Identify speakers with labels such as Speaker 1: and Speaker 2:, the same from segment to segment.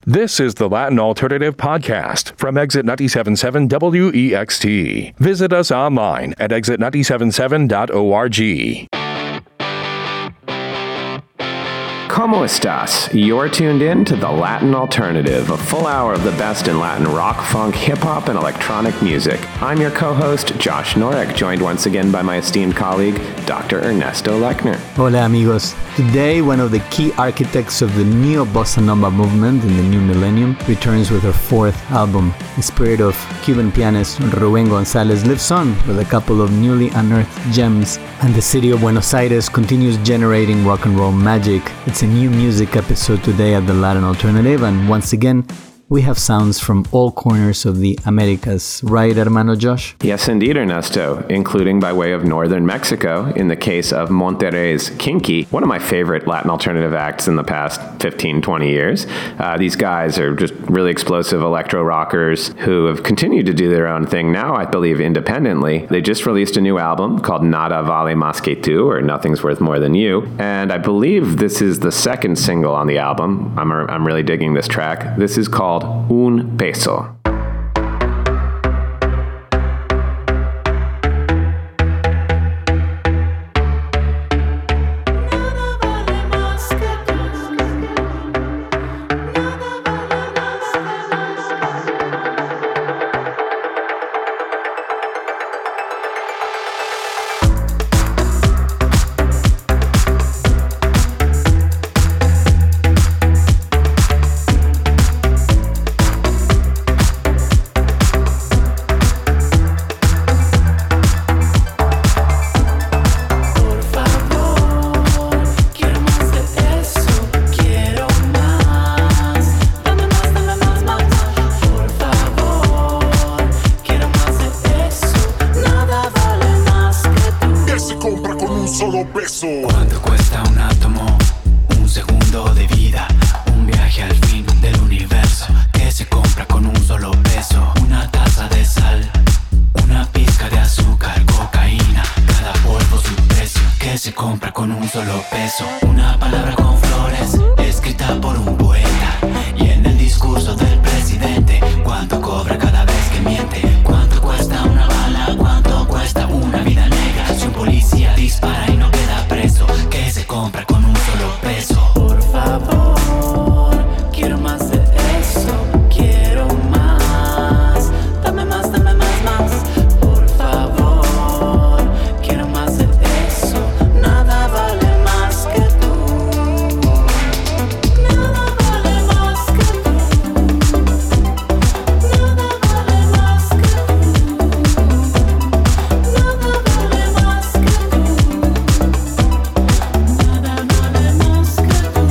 Speaker 1: This is the Latin Alternative Podcast from Exit 97.7 WEXT. Visit us online at exit977.org.
Speaker 2: ¿Cómo estás? You're tuned in to The Latin Alternative, a full hour of the best in Latin rock, funk, hip-hop, and electronic music. I'm your co-host, Josh Norek, joined once again by my esteemed colleague, Dr. Ernesto Lechner.
Speaker 3: Hola amigos. Today, one of the key architects of the neo-bossa nova movement in the new millennium returns with her fourth album. The spirit of Cuban pianist Rubén González lives on with a couple of newly unearthed gems, and the city of Buenos Aires continues generating rock and roll magic. It's a new music episode today at the Latin Alternative, and once again, we have sounds from all corners of the Americas, right, hermano Josh?
Speaker 2: Yes, indeed, Ernesto, including by way of northern Mexico, in the case of Monterrey's Kinky, one of my favorite Latin alternative acts in the past 15, 20 years. These guys are just really explosive electro rockers who have continued to do their own thing now, I believe, independently. They just released a new album called Nada Vale Más Que Tú, or Nothing's Worth More Than You, and I believe this is the second single on the album. I'm really digging this track. This is called Un Peso.
Speaker 4: ¿Cuánto cuesta un átomo? Un segundo de vida, un viaje al fin del universo que se compra con un solo peso. Una taza de sal, una pizca de azúcar, cocaína, cada polvo su precio que se compra con un solo peso. Una palabra con flores, escrita por un poeta, y en el discurso del presidente, ¿cuánto cobra cada vez que miente? ¿Cuánto cuesta una bala? ¿Cuánto cuesta una vida negra? Si un policía dispara y no queda preso, que se compra con un solo peso. Por favor, quiero más de eso, quiero más. Dame más, dame más, más. Por favor, quiero más de eso. Nada vale más que tú. Nada vale más que tú. Nada vale más que tú. Nada vale más que tú. Nada vale más que tú.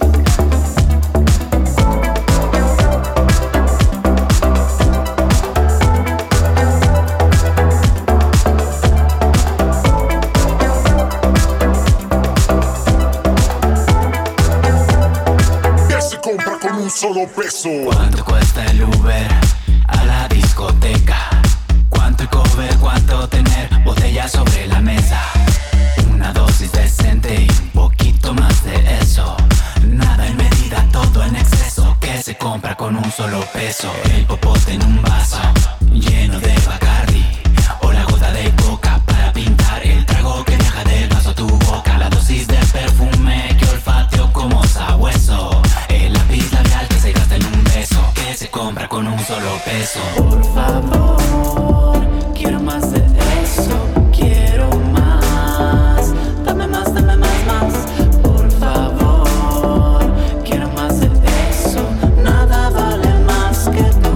Speaker 5: Que se compra con un solo peso.
Speaker 4: ¿Cuánto cuesta el Uber a la discoteca? ¿Cuánto el cover? ¿Cuánto tener botellas sobre la mesa? Una dosis decente y un poquito más de eso. Nada en medida, todo en exceso, que se compra con un solo peso. El popote en un vaso lleno de Bacardi, o la gota de coca para pintar el trago que viaja del vaso a tu boca. La dosis de perfume que olfateo como sabueso. El lápiz labial que se gasta en un beso, que se compra con un solo peso. Por favor, quiero más de eso, quiero más. Dame más, dame más, más. Por favor, quiero más de eso. Nada vale más que tú.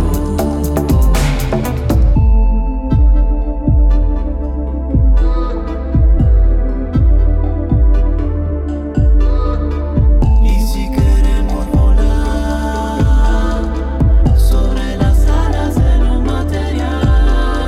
Speaker 4: Y si queremos volar sobre las alas de lo material,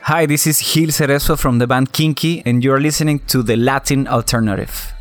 Speaker 6: Hi, this is Gil Cerezo from the band Kinky, and you're listening to The Latin Alternative.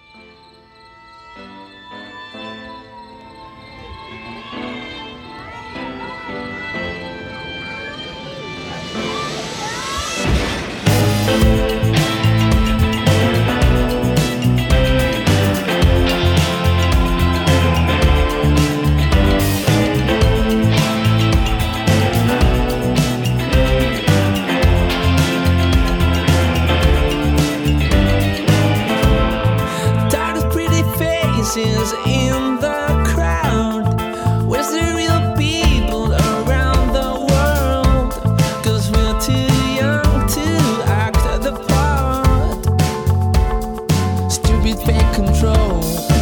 Speaker 7: In the crowd, where's the real people around the world? 'Cause we're too young to act the part. Stupid fake control,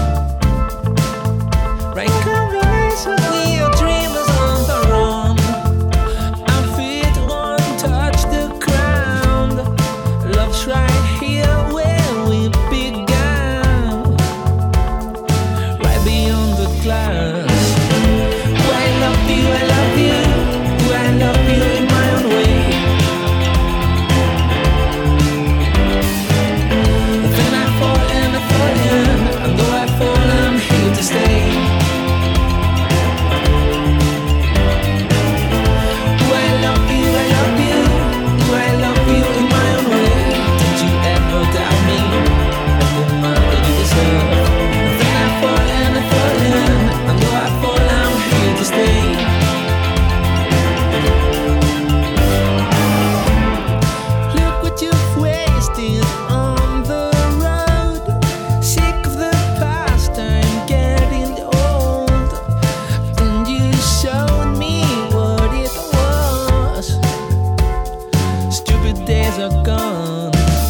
Speaker 7: right combinations, we are dreamers on the run. Our feet won't touch the ground. Love's right here where we began. Glass. Oh, I love you, I love you. Oh, I love you in my own way. Then I fall and I fall in, and though I fall, I'm here to stay. Oh, I love you, I love you. Oh, I love you in my own way. Don't you ever doubt me, and the man that you deserve. Then I fall and I fall in. And though I fall, I'm here to stay. Look what you've wasted on the road. Sick of the past, I'm getting old. And you showed me what it was. Stupid days are gone.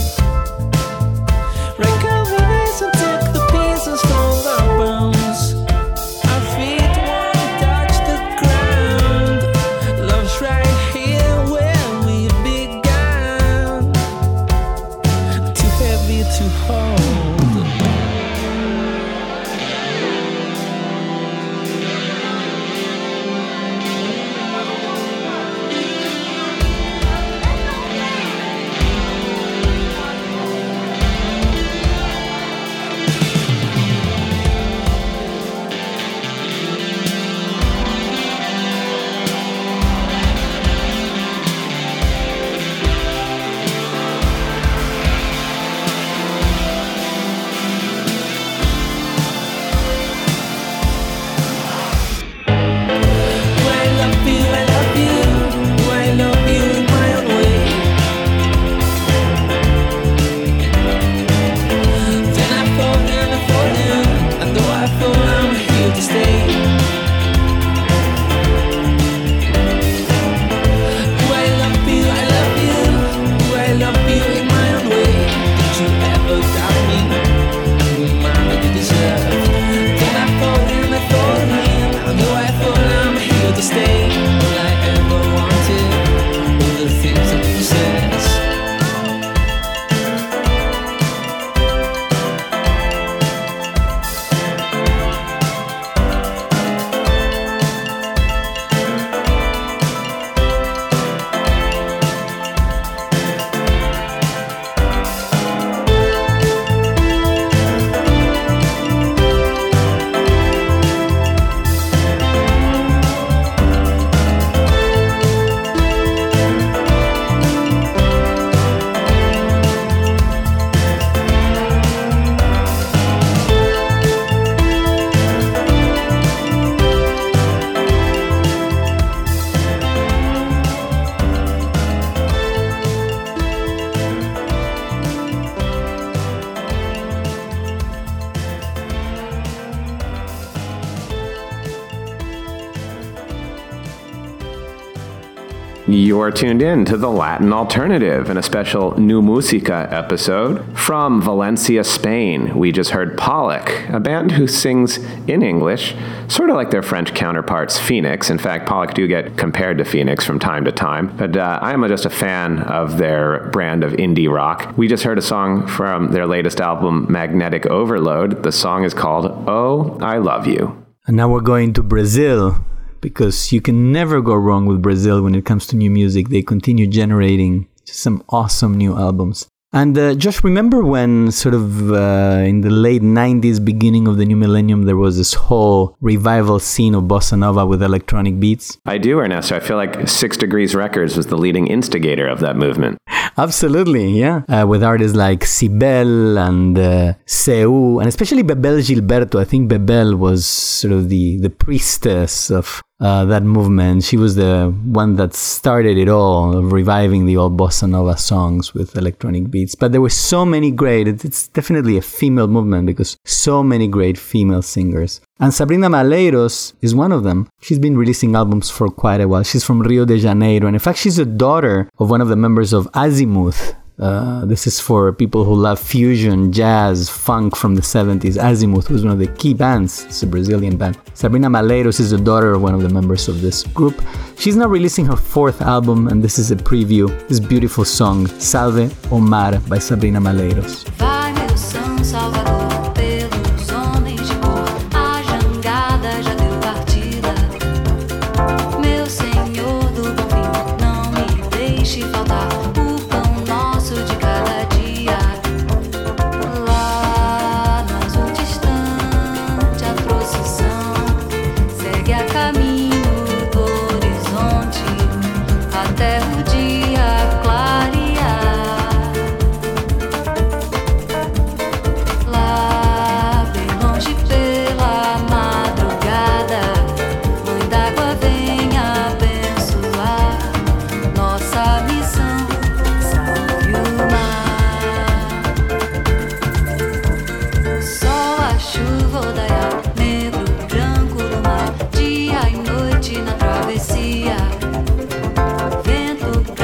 Speaker 7: Recoveries and took the pieces from the bones. Our feet won't touch the ground. Love's right here where we began. Too heavy to hold.
Speaker 2: You're tuned in to The Latin Alternative in a special New Musica episode. From Valencia, Spain, we just heard Pollock, a band who sings in English, sort of like their French counterparts, Phoenix. In fact, Pollock do get compared to Phoenix from time to time, but I am just a fan of their brand of indie rock. We just heard a song from their latest album, Magnetic Overload. The song is called Oh, I Love You.
Speaker 3: And now we're going to Brazil, because you can never go wrong with Brazil when it comes to new music. They continue generating Just some awesome new albums. And Josh, remember when sort of in the late 90s, beginning of the new millennium, there was this whole revival scene of bossa nova with electronic beats?
Speaker 2: I do, Ernesto. I feel like 6 Degrees Records was the leading instigator of that movement.
Speaker 3: Absolutely, yeah. With artists like Cybele and Seu, and especially Bebel Gilberto. I think Bebel was sort of the priestess of that movement. She was the one that started it all, reviving the old bossa nova songs with electronic beats. But there were so many great, it's definitely a female movement because so many great female singers. And Sabrina Malheiros is one of them. She's been releasing albums for quite a while. She's from Rio de Janeiro. And in fact, she's a daughter of one of the members of Azimuth. This is for people who love fusion, jazz, funk from the 70s. Azimuth was one of the key bands. It's a Brazilian band. Sabrina Malheiros is the daughter of one of the members of this group. She's now releasing her 4th album, and this is a preview. This beautiful song, Salve o Mar by Sabrina Malheiros.
Speaker 8: Vai, meu São Salvador, pelos homens de cor, a jangada já deu partida. Meu Senhor do Bom Fim, não me deixe faltar o pão nosso de cada dia. Lá no azul distante, a procissão segue a caminho do horizonte até o dia clarear. Lá bem longe pela madrugada, Mãe d'Água vem abençoar nossa missão, salve o mar. Sol, a chuva, odaiá, negro, branco do mar, dia e noite na travessia. Vento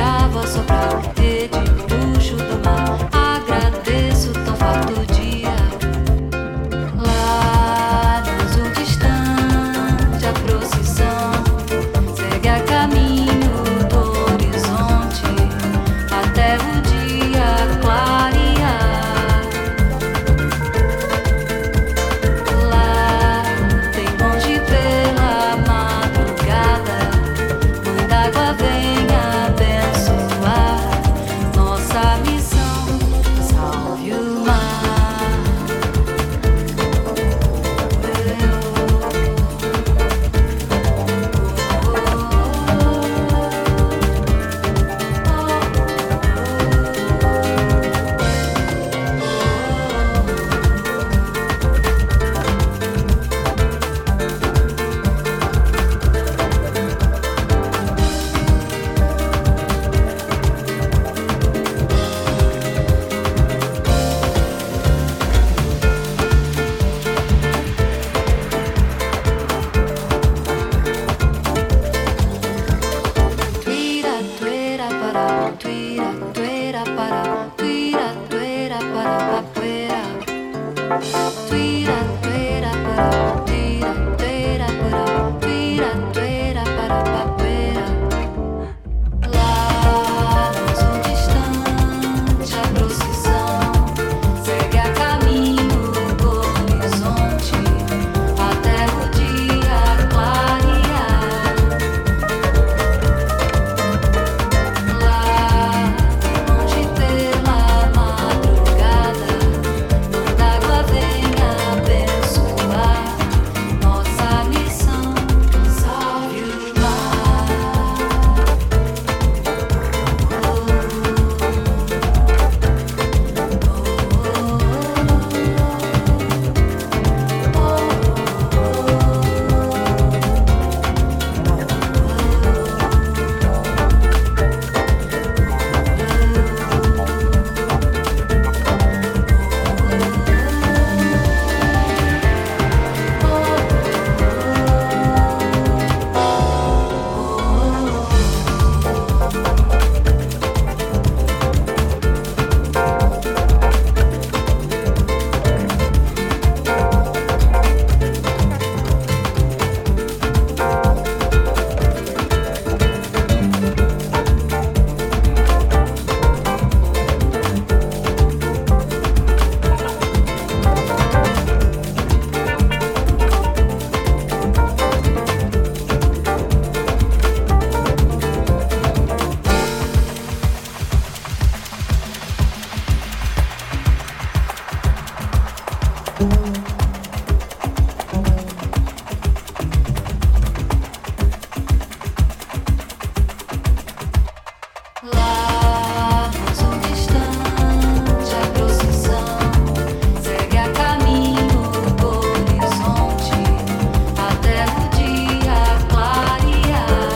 Speaker 8: Lá no azul distante, a procissão segue a caminho do horizonte até o dia clarear.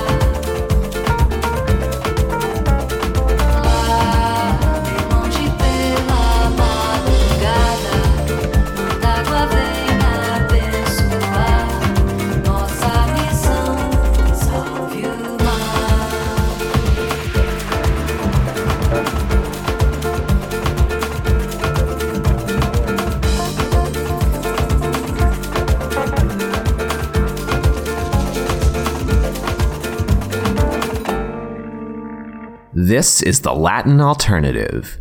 Speaker 8: Lá bem longe pela madrugada, d'água vem abençoar nossa missão. Salve o mar.
Speaker 2: This is the Latin alternative.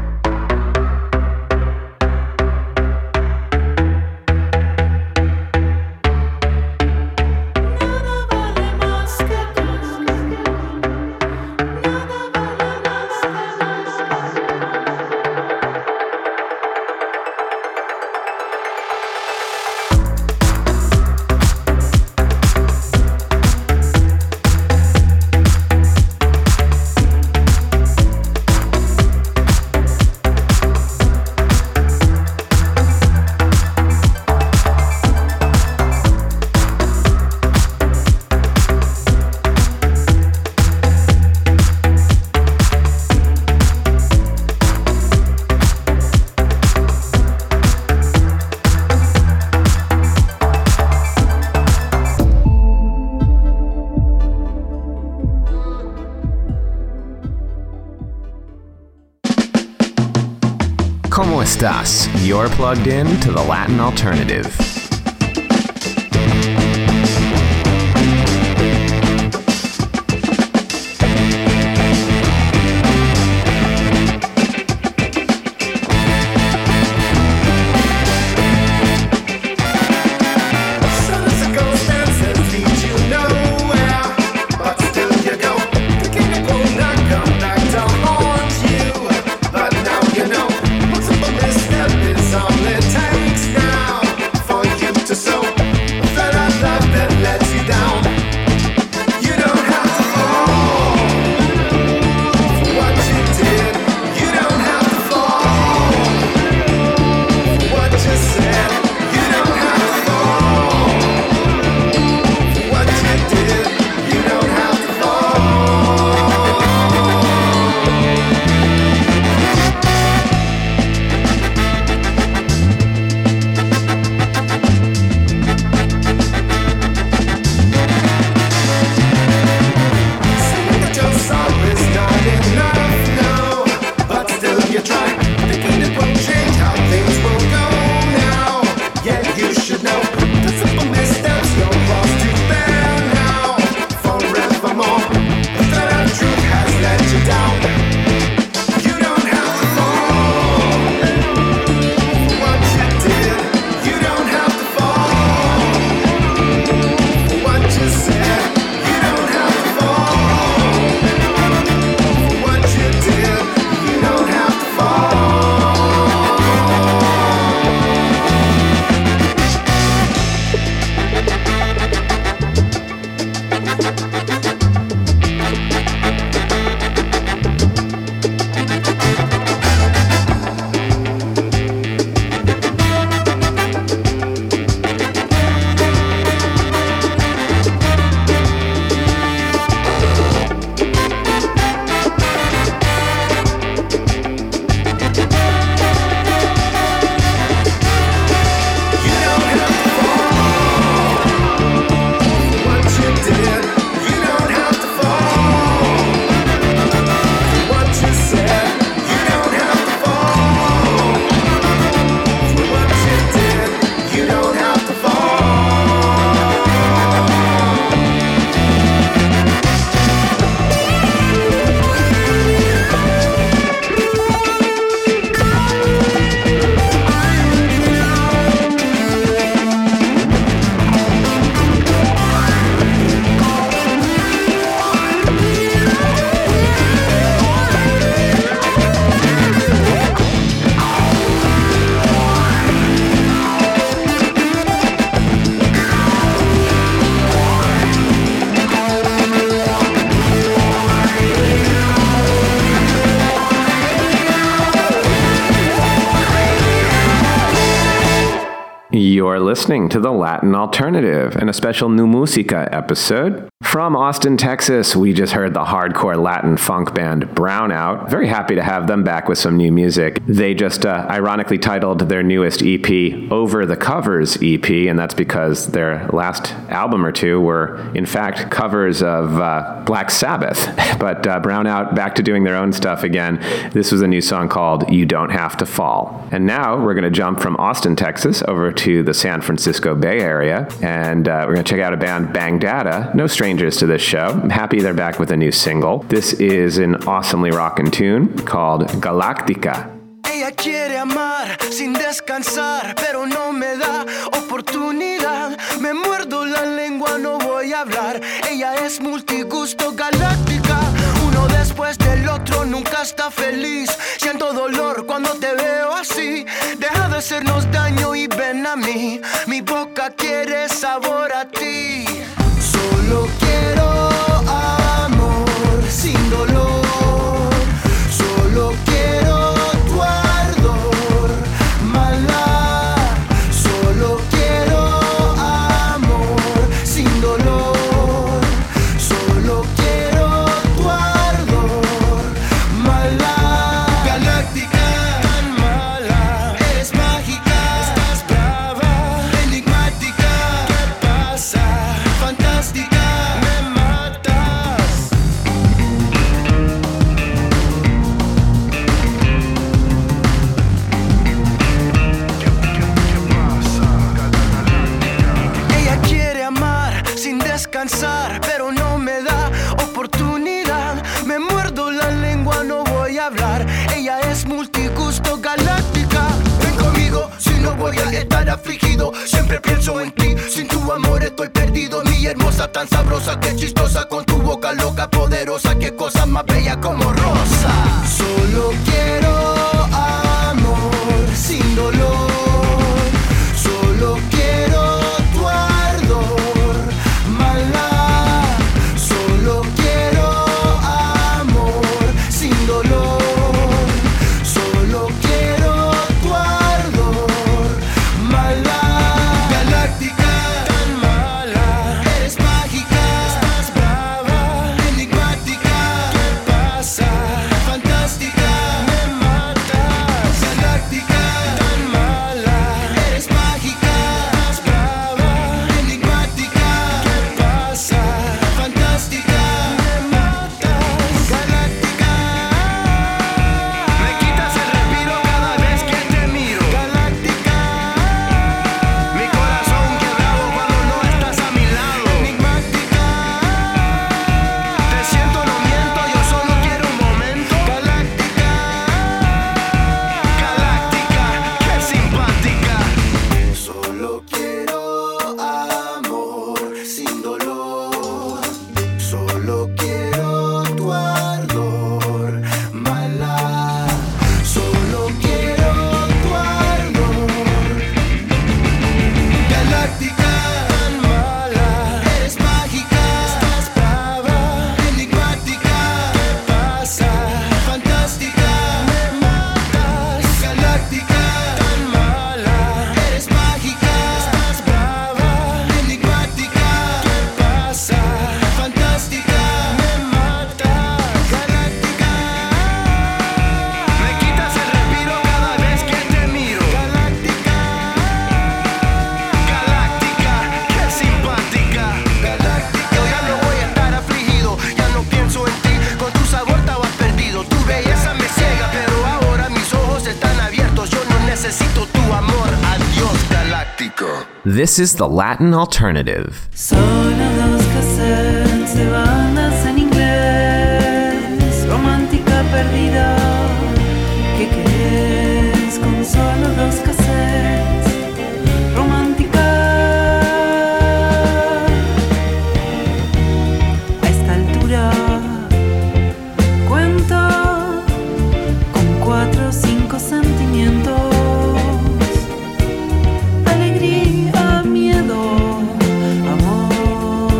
Speaker 2: ¿Cómo estás? You're plugged in to the Latin alternative.
Speaker 9: But now you know what's up on this step is all it takes now for
Speaker 2: are listening to the Latin Alternative and a special New Musica episode. From Austin, Texas, we just heard the hardcore Latin funk band Brownout. Very happy to have them back with some new music. They just ironically titled their newest EP Over the Covers EP, and that's because their last album or two were, in fact, covers of Black Sabbath. But Brownout back to doing their own stuff again. This was a new song called You Don't Have to Fall. And now we're going to jump from Austin, Texas over to the San Francisco Bay Area, and we're going to check out a band, Bang Data. No strangers to this show. I'm happy they're back with a new single. This is an awesomely rockin' tune called Galactica.
Speaker 9: Ella quiere amar sin descansar, pero no me da oportunidad. Me muerdo la lengua, no voy a hablar. Ella es multigusto galáctica. Uno después del otro nunca está feliz. Siento dolor cuando te veo así. Deja de hacernos daño y ven a mí. Mi boca quiere sabor a ti. Solo quiero amor sin dolor. Solo quiero tu ardor, mala. Solo quiero amor sin dolor. Solo quiero tu ardor, mala. Galáctica, tan mala. Eres mágica, estás brava, enigmática. ¿Qué pasa? Fantástica, me matas. Ella quiere amar sin descansar, pero no me da oportunidad. Me muerdo la lengua, no voy a hablar. Ella es multigusto galáctica. Ven conmigo, si no voy a estar afligido. Siempre pienso en ti, sin tu amor estoy perdido. Mi hermosa, tan sabrosa, que chistosa, con tu boca loca, poderosa. Qué cosa más bella como rosa. Solo quiero amor sin dolor. Solo quiero tu ardor, mala. Solo quiero amor sin dolor. Solo quiero tu ardor, mala. Galáctica, tan mala. Eres mágica, estás brava, enigmática. ¿Qué pasa? Fantástica, me matas. Galáctica, tan mala. Eres mágica, estás brava, enigmática. ¿Qué pasa? Fantástica, me matas. Galáctica, me quitas el respiro cada vez que te miro. Galáctica, mi corazón quebrado cuando no estás a mi lado. Enigmática, te siento, no miento, yo solo quiero un momento. Galáctica, galáctica, qué simpática. Solo quiero amor sin dolor. Solo quiero tu ardor, mala. Solo quiero tu ardor. Galáctica, tan mala. Eres mágica, estás brava, enigmática. ¿Qué pasa? Fantástica, me matas. Galáctica, tan mala. Eres mágica, estás brava, enigmática. ¿Qué pasa? Fantástica, me matas. Galáctica, me quitas el respiro cada vez que te miro. Galáctica, galáctica, qué simpática. Galáctica, yo ya no voy a estar afligido, ya no pienso en ti, con tu sabor estaba perdido. Tu belleza me ciega, pero ahora mis ojos están abiertos. Yo no necesito tu amor, adiós, galáctica.
Speaker 2: This is the Latin Alternative.
Speaker 7: Solo dos cassettes de bandas en inglés, romántica perdida. ¿Qué querés con solo dos cassettes? Romántica. A esta altura cuento con 4 o 5 sentimientos. Alegría, miedo, amor,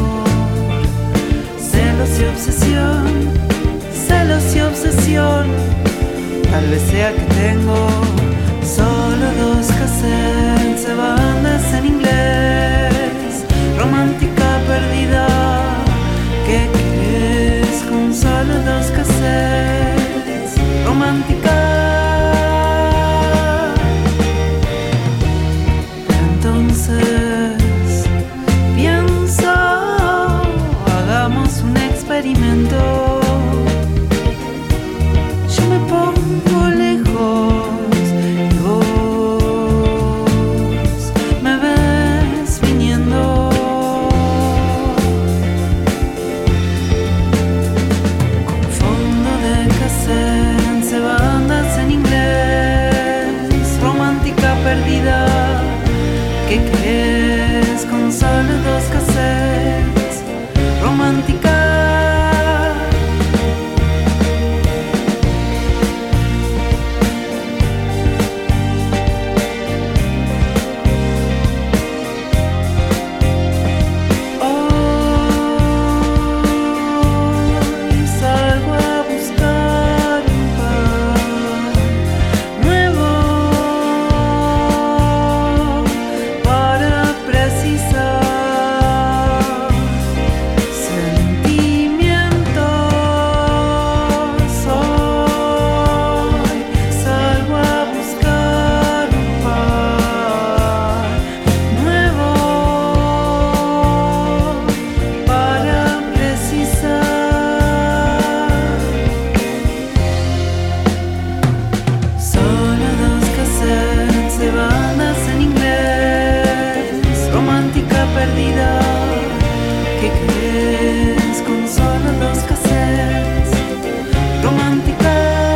Speaker 7: celos y obsesión, celos y obsesión. Tal vez sea que tengo solo dos cassettes de banda bandas en inglés, romántica perdida. ¿Qué querés con solo 2 cassettes? Romántica. Entonces pienso, hagamos un experimento. Yo me pongo lejos y vos me ves viniendo. Con fondo de cassette, bandas en inglés, romántica perdida. ¿Qué querés con solo 2 cassettes? Romántica. Hoy salgo a buscar un pan nuevo para precisar sentimientos. Hoy salgo a buscar un pan nuevo para precisar. Solo 2 cassettes de bandas en inglés, romántica perdida. ¿Qué querés con solo 2 cassettes? Romántica.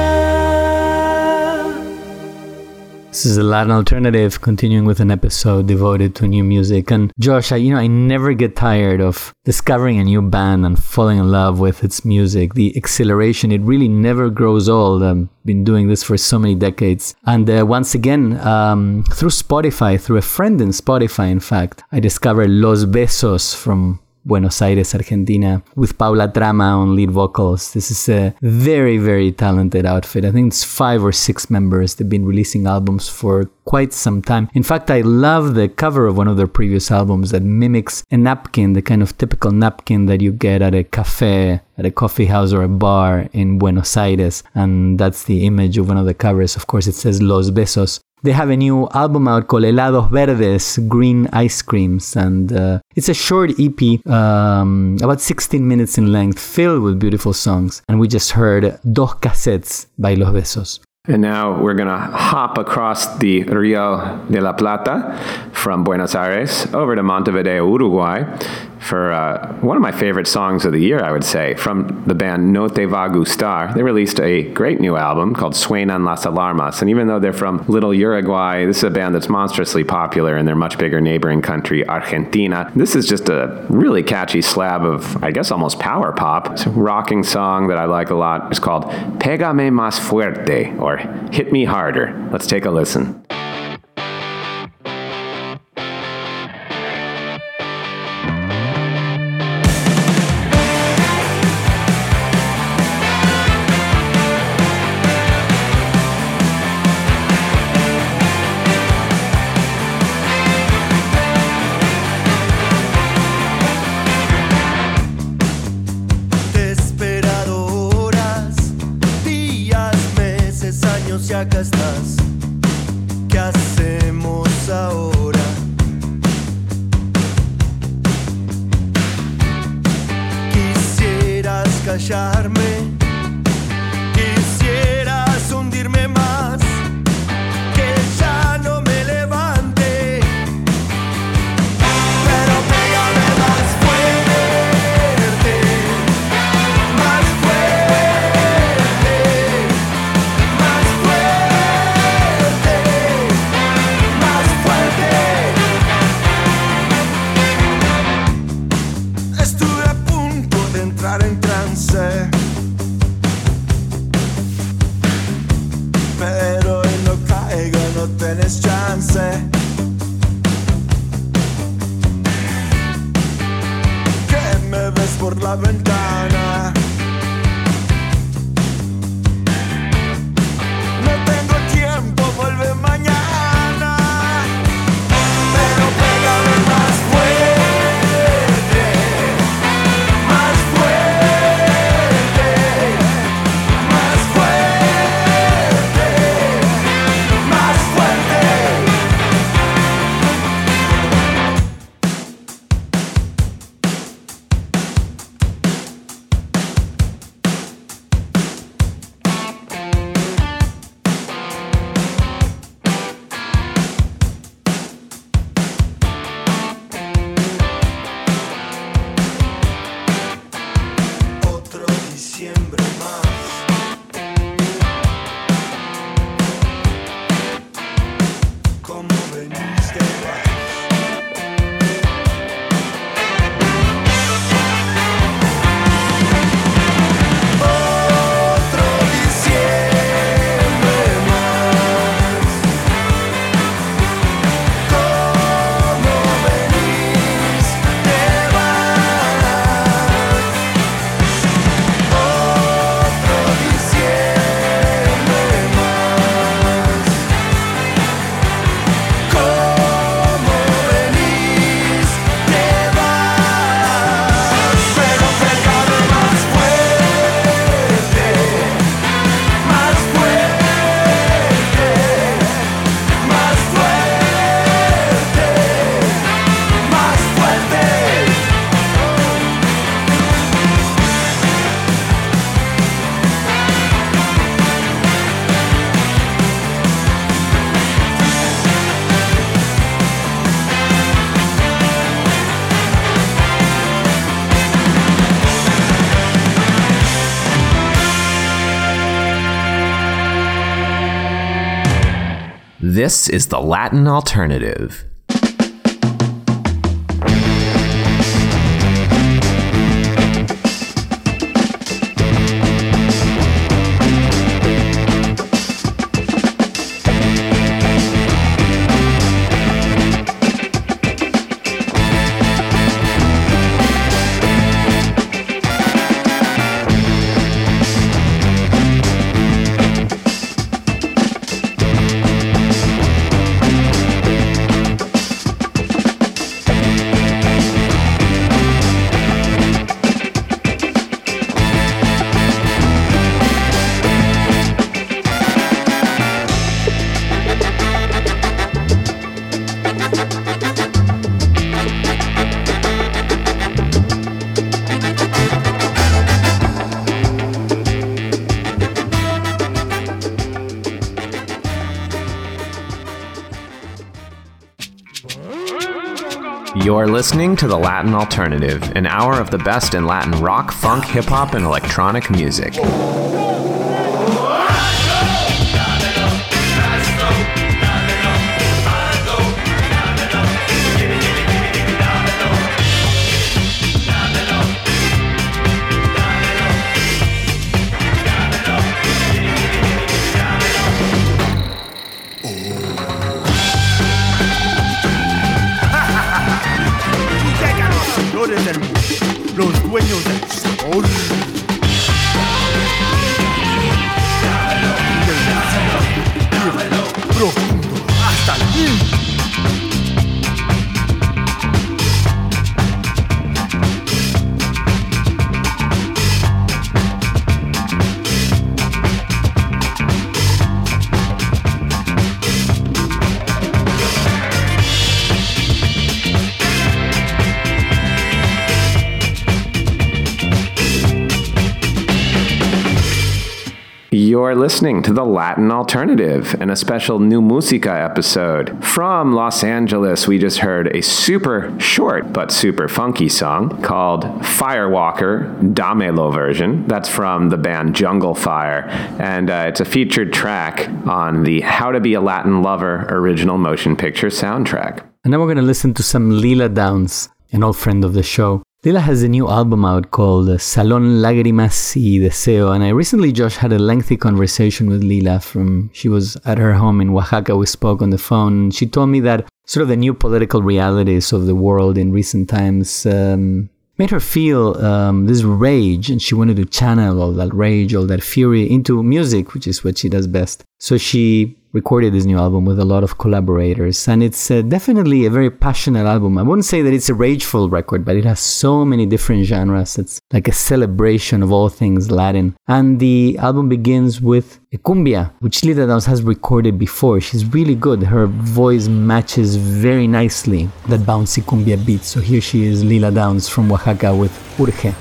Speaker 3: This is a Latin Alternative, continuing with an episode devoted to new music. And Josh, I never get tired of discovering a new band and falling in love with its music. The exhilaration, it really never grows old. I've been doing this for so many decades. And once again, through Spotify, through a friend in Spotify, in fact, I discovered Los Besos from Buenos Aires, Argentina, with Paula Trama on lead vocals. This is a very, very talented outfit. I think it's 5 or 6 members. They've been releasing albums for quite some time. In fact, I love the cover of one of their previous albums that mimics a napkin, the kind of typical napkin that you get at a cafe, at a coffee house or a bar in Buenos Aires. And that's the image of one of the covers. Of course, it says Los Besos. They have a new album out called Helados Verdes, Green Ice Creams, and it's a short EP, about 16 minutes in length, filled with beautiful songs. And we just heard Dos Cassettes by Los Besos.
Speaker 2: And now we're going to hop across the Rio de la Plata from Buenos Aires over to Montevideo, Uruguay for one of my favorite songs of the year, I would say, from the band No Te Va Gustar. They released a great new album called Suenan las Alarmas. And even though they're from Little Uruguay, this is a band that's monstrously popular in their much bigger neighboring country, Argentina. This is just a really catchy slab of, I guess, almost power pop. It's a rocking song that I like a lot. It's called Pégame Más Fuerte, or Hit Me Harder. Let's take a listen.
Speaker 9: Y acá estás, ¿qué hacemos ahora? Quisieras callarme, quisieras hundirme más, que ya no me levante, pero pégame más fuerte, más fuerte, más fuerte, más fuerte. Estuve a punto de entrar en trance, pero hoy no caigo, no tenés chance. Que me ves por la ventana. No tengo tiempo, vuelve mañana. Pero
Speaker 2: This is the Latin Alternative. You're listening to The Latin Alternative, an hour of the best in Latin rock, funk, hip-hop, and electronic music.
Speaker 9: Los dueños del sabor. Profundo hasta el fin.
Speaker 2: You're listening to The Latin Alternative and a special New Musica episode. From Los Angeles, we just heard a super short but super funky song called Firewalker, Damelo version. That's from the band Jungle Fire, and it's a featured track on the How to Be a Latin Lover original motion picture soundtrack.
Speaker 3: And now we're going to listen to some Lila Downs, an old friend of the show. Lila has a new album out called Salón Lágrimas y Deseo, and I recently, Josh, had a lengthy conversation with Lila she was at her home in Oaxaca. We spoke on the phone. She told me that sort of the new political realities of the world in recent times made her feel this rage, and she wanted to channel all that rage, all that fury into music, which is what she does best. So she recorded this new album with a lot of collaborators, and it's definitely a very passionate album. I wouldn't say that it's a rageful record, but it has so many different genres. It's like a celebration of all things Latin. And the album begins with a cumbia, which Lila Downs has recorded before. She's really good. Her voice matches very nicely that bouncy cumbia beat. So here she is, Lila Downs from Oaxaca with Urge.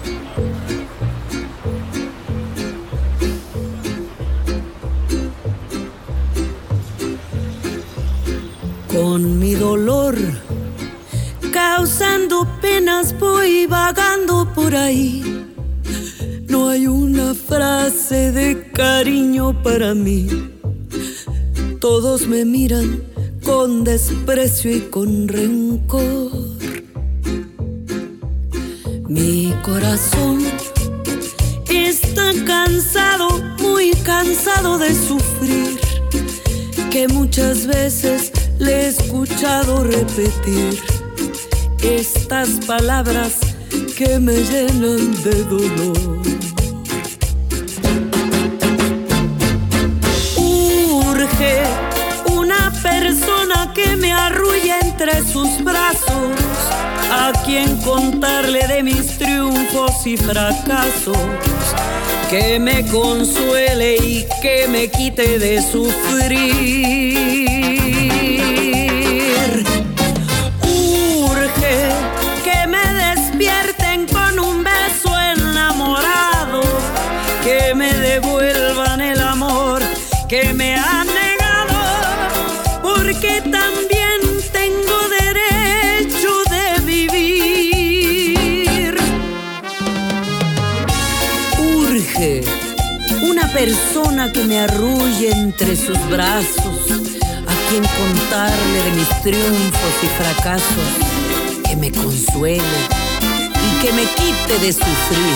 Speaker 10: Con mi dolor, causando penas, voy vagando por ahí. No hay una frase de cariño para mí. Todos me miran con desprecio y con rencor. Mi corazón está cansado, muy cansado de sufrir, que muchas veces le he escuchado repetir estas palabras que me llenan de dolor. Urge una persona que me arrulle entre sus brazos, a quien contarle de mis triunfos y fracasos, que me consuele y que me quite de sufrir. Urge que me despierten con un beso enamorado, que me devuelvan el amor que me han negado, porque también tengo derecho de vivir. Urge una persona que me arrulle entre sus brazos, quien contarle de mis triunfos y fracasos, que me consuele y que me quite de sufrir.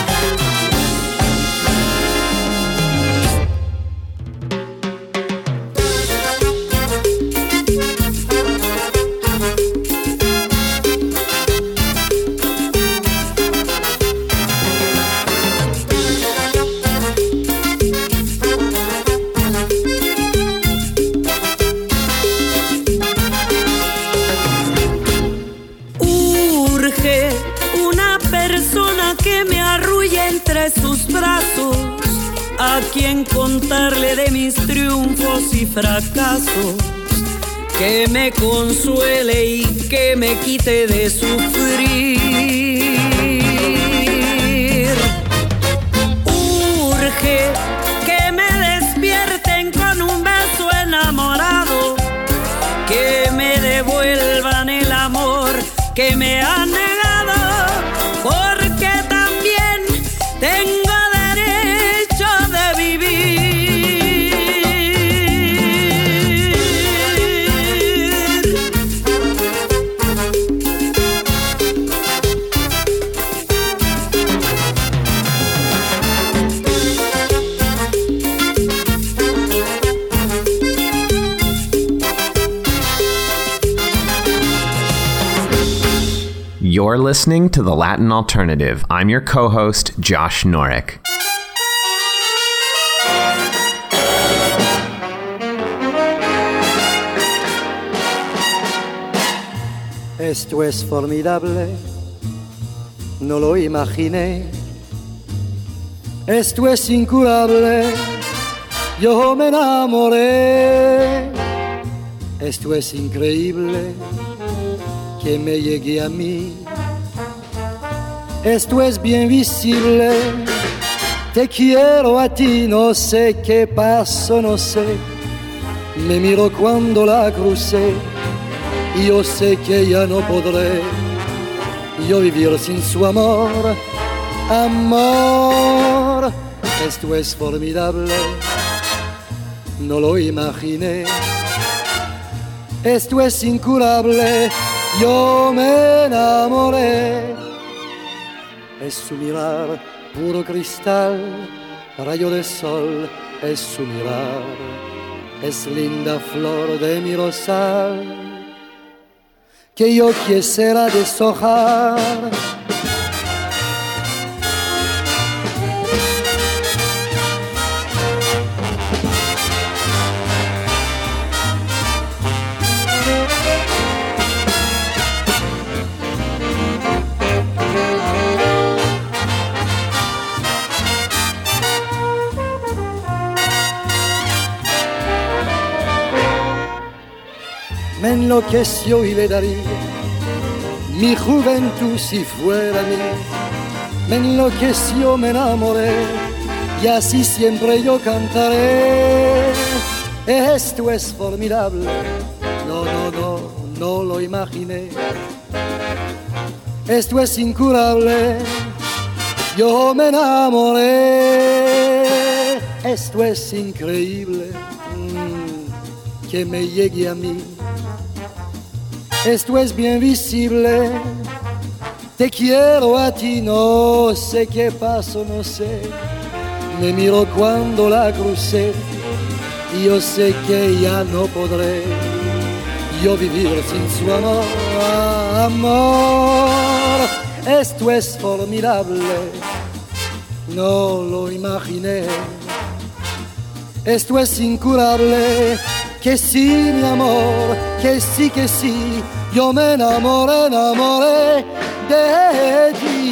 Speaker 10: Sus brazos, a quien contarle de mis triunfos y fracasos, que me consuele y que me quite de sufrir. Urge que me despierten con un beso enamorado, que me devuelvan el amor que me han negado, porque tengo derecho de vivir.
Speaker 2: You're listening to The Latin Alternative. I'm your co-host, Josh Norek.
Speaker 9: Esto es formidable, no lo imaginé. Esto es incurable, yo me enamoré. Esto es increíble, que me llegue a mí. Esto es bien visible, te quiero a ti, no sé qué pasó, no sé. Me miro cuando la crucé, y yo sé que ya no podré yo vivir sin su amor. Amor, esto es formidable, no lo imaginé. Esto es incurable, yo me enamoré. Es su mirar, puro cristal, rayo de sol, es su mirar. Es linda flor de mi rosal, que yo quisiera deshojar. Me enloqueció y le daría mi juventud si fuera mía. Me enloqueció, me enamoré, y así siempre yo cantaré. Esto es formidable, no lo imaginé. Esto es incurable, yo me enamoré. Esto es increíble, que me llegue a mí. Esto es bien visible, te quiero a ti, no sé qué pasó, no sé. Me miro cuando la crucé, y yo sé que ya no podré yo vivir sin su amor. Amor, esto es formidable, no lo imaginé. Esto es incurable, que sí, mi amor, que sí, yo me enamoré de ti.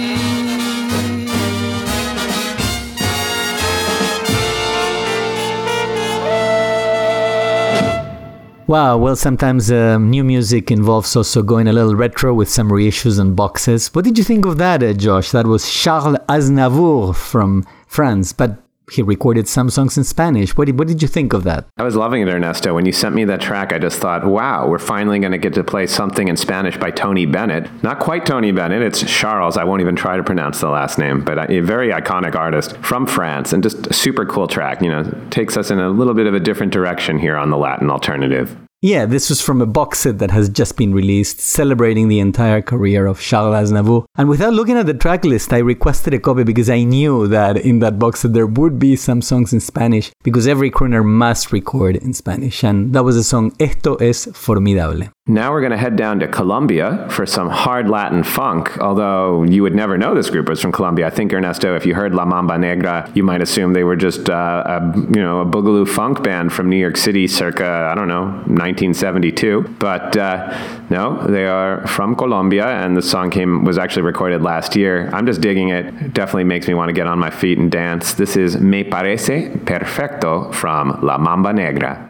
Speaker 3: Wow, well, sometimes new music involves also going a little retro with some reissues and boxes. What did you think of that, Josh? That was Charles Aznavour from France, but he recorded some songs in Spanish. What did you think of that?
Speaker 2: I was loving it, Ernesto. When you sent me that track, I just thought, wow, we're finally going to get to play something in Spanish by Tony Bennett. Not quite Tony Bennett, it's Charles. I won't even try to pronounce the last name, but a very iconic artist from France, and just a super cool track. You know, takes us in a little bit of a different direction here on the Latin Alternative.
Speaker 3: Yeah, this was from a box set that has just been released, celebrating the entire career of Charles Aznavour. And without looking at the track list, I requested a copy because I knew that in that box set there would be some songs in Spanish, because every crooner must record in Spanish. And that was the song Esto es Formidable.
Speaker 2: Now we're going to head down to Colombia for some hard Latin funk, although you would never know this group was from Colombia. I think, Ernesto, if you heard La Mamba Negra, you might assume they were just a boogaloo funk band from New York City circa, 1972. But no, they are from Colombia, and the song was actually recorded last year. I'm just digging it. It definitely makes me want to get on my feet and dance. This is Me Parece Perfecto from La Mamba Negra.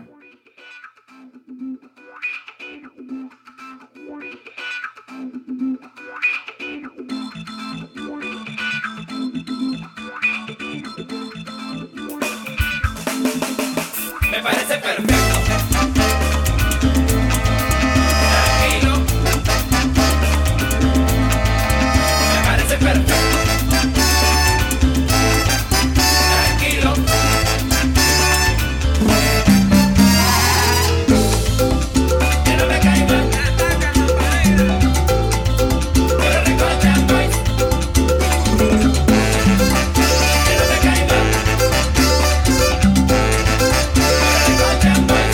Speaker 11: Me parece perfecto. Tranquilo. Me parece perfecto. Tranquilo. Que no me caiga. Pero recocha estoy. Que no me caiga. Recocha estoy.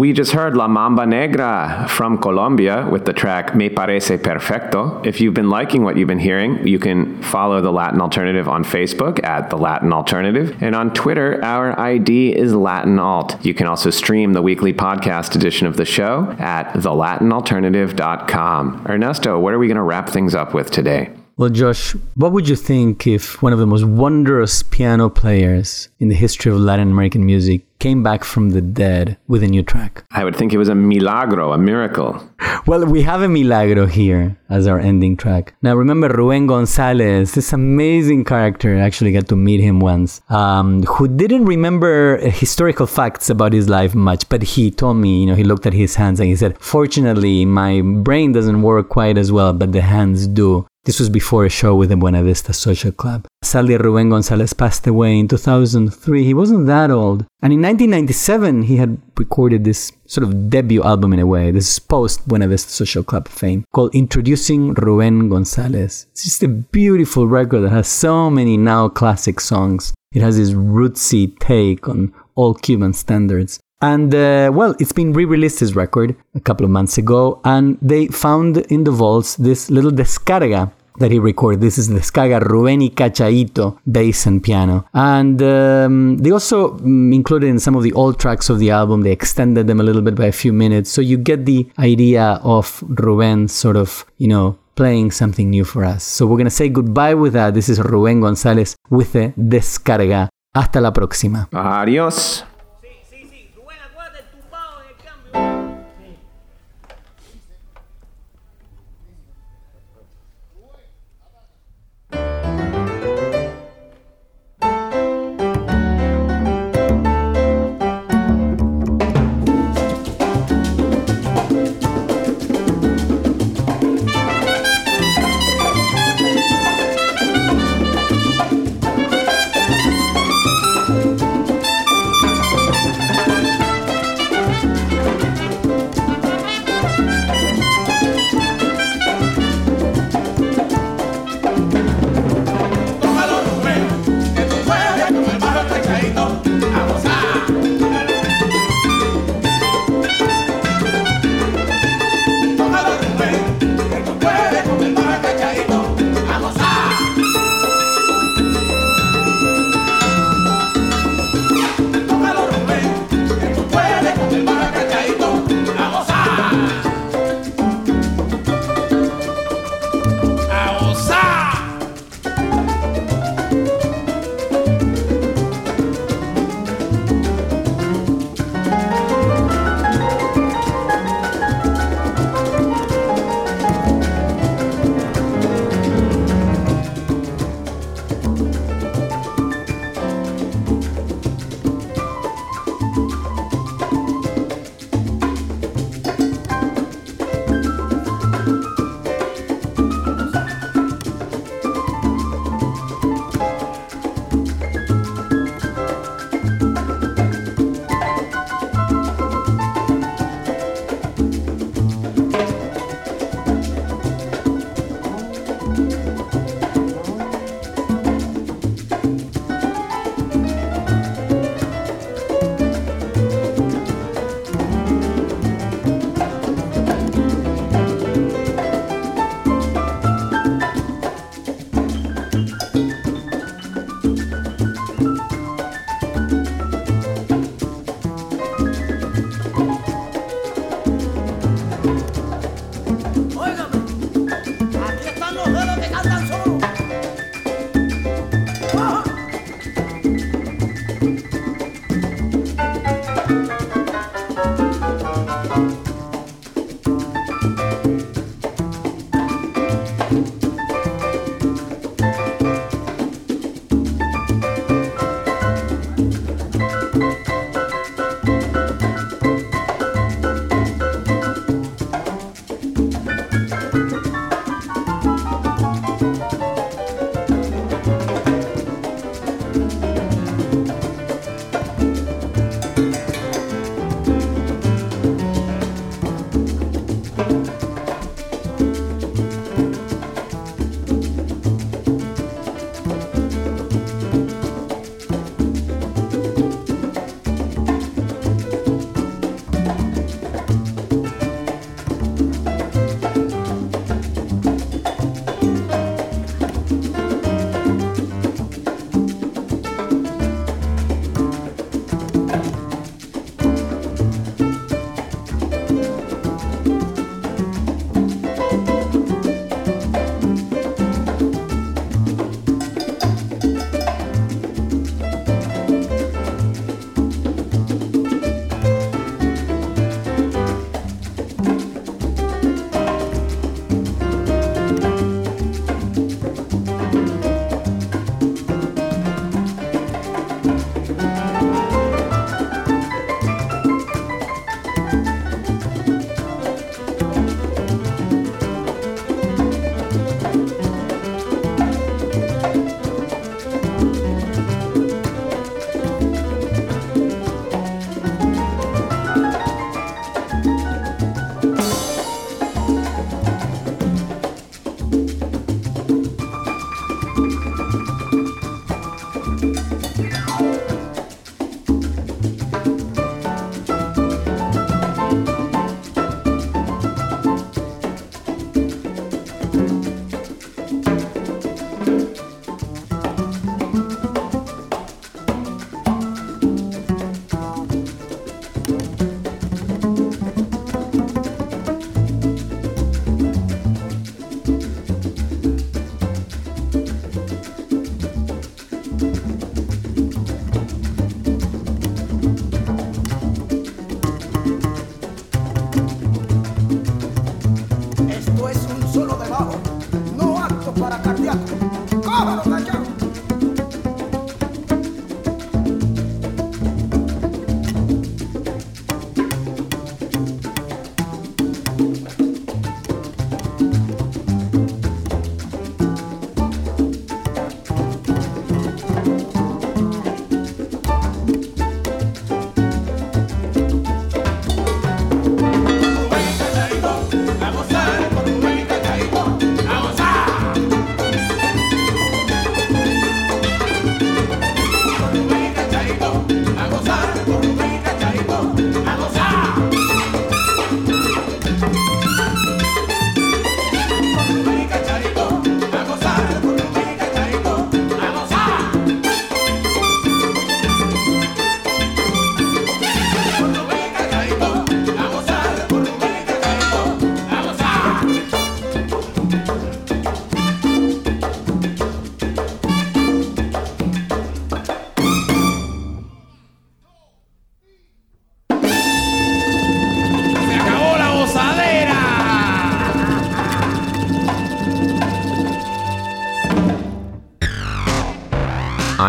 Speaker 2: We just heard La Mamba Negra from Colombia with the track Me Parece Perfecto. If you've been liking what you've been hearing, you can follow The Latin Alternative on Facebook at The Latin Alternative. And on Twitter, our ID is Latin Alt. You can also stream the weekly podcast edition of the show at thelatinalternative.com. Ernesto, what are we going to wrap things up with today?
Speaker 3: Well, Josh, what would you think if one of the most wondrous piano players in the history of Latin American music came back from the dead with a new track?
Speaker 2: I would think it was a milagro, a miracle.
Speaker 3: Well, we have a milagro here as our ending track. Now, remember Rubén González, this amazing character. I actually got to meet him once, who didn't remember historical facts about his life much, but he told me, he looked at his hands and he said, fortunately, my brain doesn't work quite as well, but the hands do. This was before a show with the Buena Vista Social Club. Sadly, Rubén González passed away in 2003. He wasn't that old. And in 1997, he had recorded this sort of debut album in a way. This is post Buena Vista Social Club fame, called Introducing Rubén González. It's just a beautiful record that has so many now classic songs. It has this rootsy take on all Cuban standards. And, it's been re-released, this record, a couple of months ago, and they found in the vaults this little descarga that he recorded. This is Descarga Rubén y Cachaito, bass and piano. And they also included in some of the old tracks of the album, they extended them a little bit by a few minutes, so you get the idea of Rubén sort of, playing something new for us. So we're going to say goodbye with that. This is Rubén González with the Descarga. Hasta la próxima.
Speaker 2: Adiós.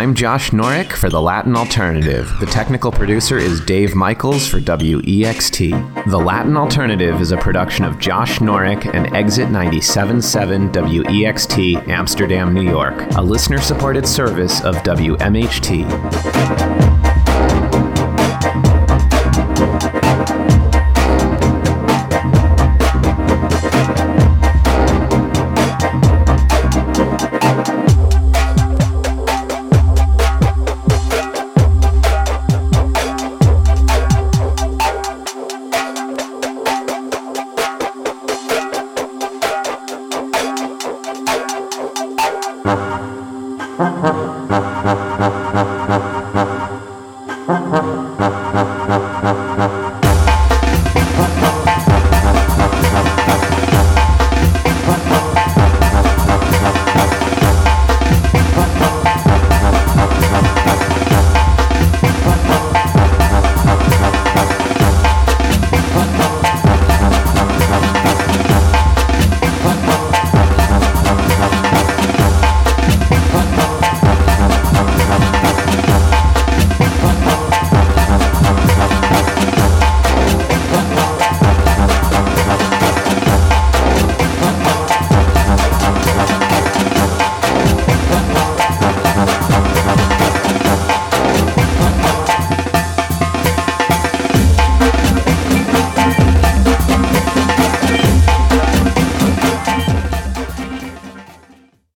Speaker 2: I'm Josh Norick for The Latin Alternative. The technical producer is Dave Michaels for WEXT. The Latin Alternative is a production of Josh Norick and Exit 97.7 WEXT, Amsterdam, New York, a listener-supported service of WMHT.
Speaker 12: Thank you.